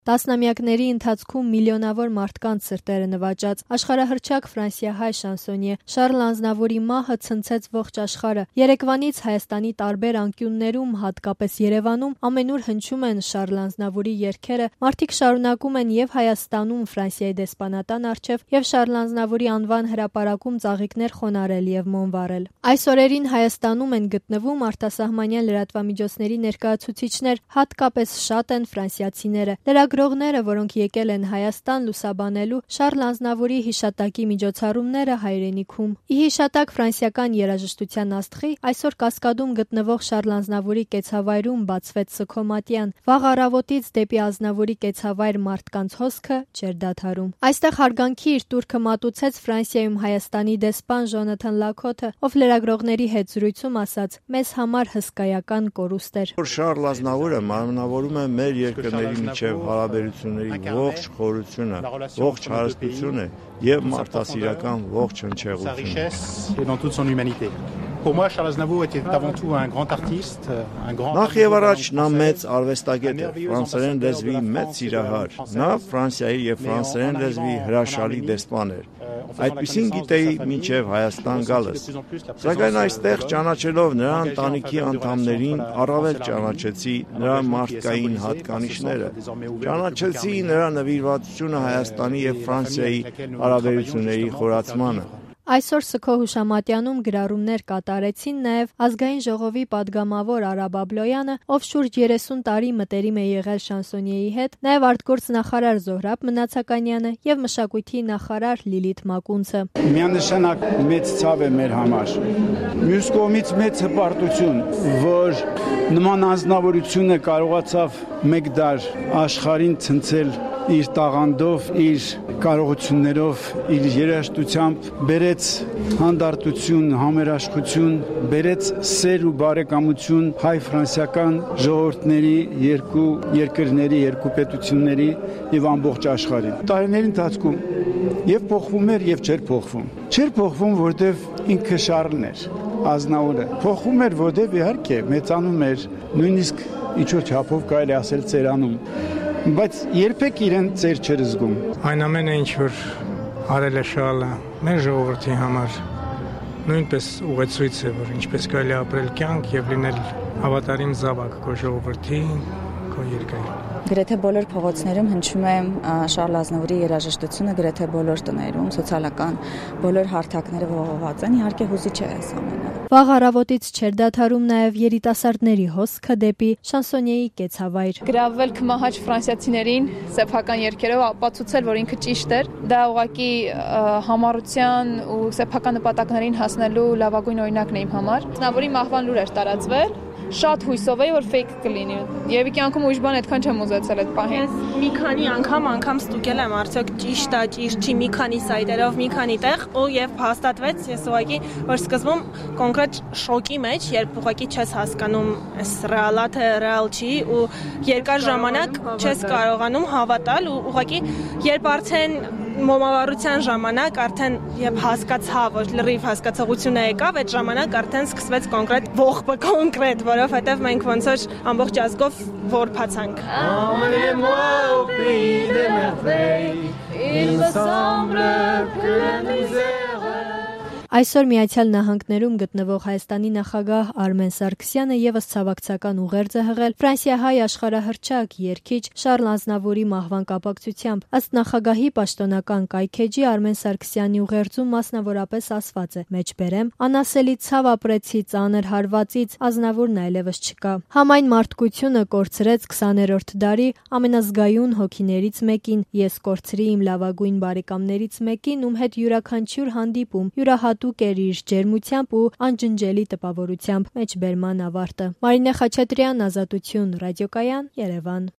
Տասնամյակների ընթացքում միլիոնավոր մարդկանց սրտերը նվաճած աշխարհահռչակ ֆրանսիահայ շանսոնյե Շարլ Ազնավուրի մահը ցնցեց ողջ աշխարհը։ Երեկվանից Հայաստանի տարբեր անկյուններում, հատկապես Երևանում, ամենուր հնչում են Շարլ Ազնավուրի երգերը, մարդիկ շարունակում են եւ Հայաստանում Ֆրանսիայի դեսպանատան առջև եւ Շարլ Ազնավուրի անվան հրապարակում ծաղիկներ խոնարհել եւ մոմ վառել։ Այս օրերին Հայաստանում են գտնվում արտասահմանյան լրատվամիջոցների ներկայացուցիչներ, հատկապես շատ են ֆրանսիացիները։ Գրողները, որոնք եկել են Հայաստան լուսաբանելու Շարլ Ազնավուրի հիշատակի միջոցառումները հայրենիքում։ Ի հիշատակ ֆրանսիական երաժշտության աստղի այսօր Կասկադում գտնվող Շարլ Ազնավուրի կեցավայրում բացվեց սգոմատյան։ Վաղ առավոտից դեպի Ազնավուրի կեցավայր մարդկանց հոսքը չէր դադարում։ Այստեղ հարգանքի իր տուրքը մատուցեց Ֆրանսիայում Հայաստանի դեսպան Ժոնաթան Լաքոթը, ով լրագրողների հետ զրույցում ասաց. «Մեզ համար հսկայական կորուստ էր»։ Շարլ Ազնավուրը մարմնավորում է մեր երկրների միջև հարաբերությունների ողջ խորությունը, ողջ հարստությունը եւ մարդասիրական ողջ հնչեղությունը։ Pour moi, Charles Aznavour était avant tout un grand artiste, un grand. Նախ եւ առաջ նա մեծ արվեստագետ է, ֆրանսերեն լեզվի մեծ սիրահար։ Նա Ֆրանսիայի եւ ֆրանսերեն լեզվի հրաշալի դեսպան էր։ Այդպիսին գիտեի մինչև Հայաստան գալս։ Սակայն այստեղ ճանաչելով նրա ընտանիքի անդամներին, առավել ճանաչեցի նրա մարդկային հատկանիշները։ Ճանաչեցի նրա նվիրվածությունը Հայաստանի եւ Ֆրանսիայի հարաբերությունների խորացմանը։ Այսօր Սգո հուշամատյանում գրառումներ կատարեցին նաև ազգային ժողովի падգամավոր Արա Բաբլոյանը, ով շուրջ 30 տարի մտերիմ է եղել շանսոնիեի հետ, նաև արտգործ նախարար Զոհրաբ Մնացականյանը եւ մշակույթի նախարար Լիլիթ Մակունցը։ Միանշանակ մեծ ցավ է մեր համար։ Մյուս կողմից մեծ հպարտություն, որ նման անձնավորությունը կարողացավ մեկ դար աշխարհին ցնցել իր տաղանդով, իր կարողություններով, իր երաժշտությամբ բերեց հանդարտություն, համերաշխություն, բերեց սեր ու բարեկամություն հայ-ֆրանսիական ժողովուրդների, երկու երկրների, երկու պետությունների եւ ամբողջ աշխարհին։ Տարիների ընթացքում եւ փոխվում էր եւ չէր փոխվում։ Չէր փոխվում, որտեւ ինքը Շարլն էր, Ազնավուրը։ Փոխվում էր, որտեւ իհարկե մեծանում էր, նույնիսկ ինչ-որ չափով կարելի ասել ծերանում։ Բայց երբեք իրեն ծեր չէր զգում։ Այն ամենը ինչ որ արել է Շարլը մեր ժողովրդի համար նույնպես ուղեցույց է, որ ինչպես կարելի ապրել կյանք եւ լինել հավատարիմ զավակ քո ժողովրդի, քո երկրի։ Գրեթե բոլոր փողոցներում հնչում է Շարլ Ազնավուրի երաժշտությունը, գրեթե բոլոր տներում, սոցիալական բոլոր հարթակները ողողված են, իհարկե հուզիչ է այս ամենը։ Վաղ առավոտից չէր դադարում նաև երիտասարդների հոսքը դեպի շանսոնիեի կեցավայր։ Գրավել քմահաճ ֆրանսիացիներին սեփական երգերով ապացուցել, որ ինքը ճիշտ էր։ Դա ուղղակի համառության ու սեփական նպատակներին հասնելու լավագույն օրինակն է իմ համար։ Ազնավուրի մահվան լուր էր տարածվել։ Շատ հույսով էի, որ fake կլինի։ Եվ կյանքում ուրիշ բան այդքան չեմ ուզեցել այդ պահին։ Ես մի քանի անգամ ստուգել եմ, արդյոք ճիշտ է, ճիշտ չի, մի քանի սայթերով, մի քանի տեղ, եւ հաստատվեց, ես ուղղակի որ սկզբում կոնկրետ շոկի մեջ, երբ ուղղակի չես հասկանում, էս ռեալ է թե ռեալ չի, ու երկար ժամանակ չես կարողանում հավատալ, ու ուղղակի երբ արդեն մոմավառության ժամանակ արդեն երբ հասկացա, որ լրիվ հասկացողությունը եկավ, այդ ժամանակ արդեն սկսվեց կոնկրետ ողբը կոնկրետ, որովհետև մենք ոնց որ ամբողջ ազգով որփացանք։ Այսօր Միացյալ Նահանգներում գտնվող Հայաստանի նախագահ Արմեն Սարգսյանը եւս ցավակցական ուղերձ է հղել ֆրանսիահայ աշխարհահռչակ երգիչ Շարլ Ազնավուրի մահվան կապակցությամբ։ Ըստ նախագահի պաշտոնական կայքեջի Արմեն Սարգսյանի ուղերձում մասնավորապես ասված է. «Մեջբերեմ, անասելի ցավ ապրեցի ծանր հարվածից, Ազնավուրն այլևս չկա։ Համայն մարդկությունը կորցրեց 20-րդ դարի ամենազգայուն հոգիներից մեկին, ես կորցրի իմ լավագույն բարեկամներից մեկին, ում հետ յուրաքանչյուր հանդիպում յուրահատուկ էր իր ջերմությամբ ու անջնջելի տպավորությամբ»։ Մեջբերման ավարտը։ Մարինե Խաչատրյան, Ազատություն, Ռադիոկայան, Երևան։